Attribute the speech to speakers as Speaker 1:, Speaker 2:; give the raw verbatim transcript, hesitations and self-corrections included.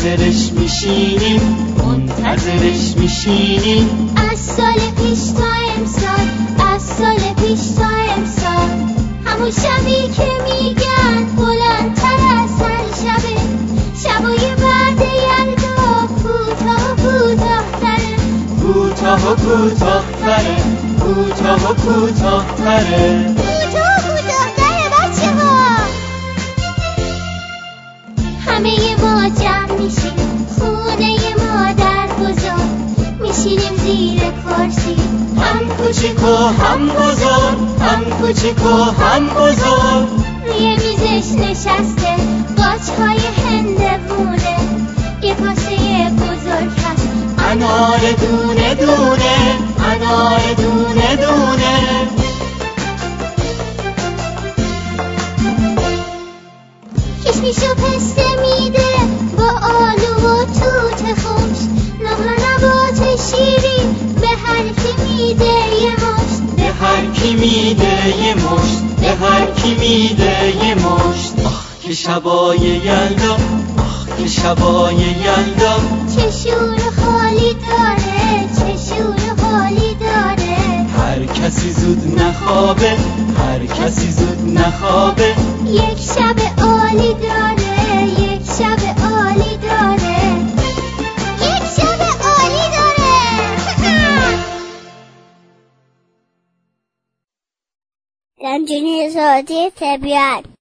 Speaker 1: منتظرش میشینیم منتظرش میشینیم.
Speaker 2: از سال پیش تا امسال، از سال پیش تا امسال، همون شبی که میگن بلندتر از هر شبه، شبای بعد یلدا کوتاه و کوتاه‌تره،
Speaker 1: کوتاه و کوتاه‌تره، کوتاه و کوتاه‌تره،
Speaker 2: کوتاه و کوتاه‌تره بچه ها. همه ما جمع میشیم خونه مادر بزرگ، میشینیم زیر کرسی،
Speaker 1: هم کوچیک و هم بزرگ، هم کوچیک و هم بزرگ.
Speaker 2: روی میزش نشسته قاچهای هندوونه، یه کاسه بزرگ هست
Speaker 1: انار دونه دونه، انار دونه دونه.
Speaker 2: کشمیش و پسته میده با آلو و توت خوش، نقل نبات شیرین به هر کی میده یه مشت،
Speaker 1: به هر کی میده یه مشت، به هر کی میده یه مشت. آخ که شبای یلدا، آخ که شبای یلدا،
Speaker 2: چه شور و حالی داره، چه شور و حالی داره.
Speaker 1: هر کسی زود نخوابه، هر کسی زود نخوابه.
Speaker 2: یک شب عالی داره، یک شب عالی داره، یک شب عالی داره. رنجونی زادی طبیعت.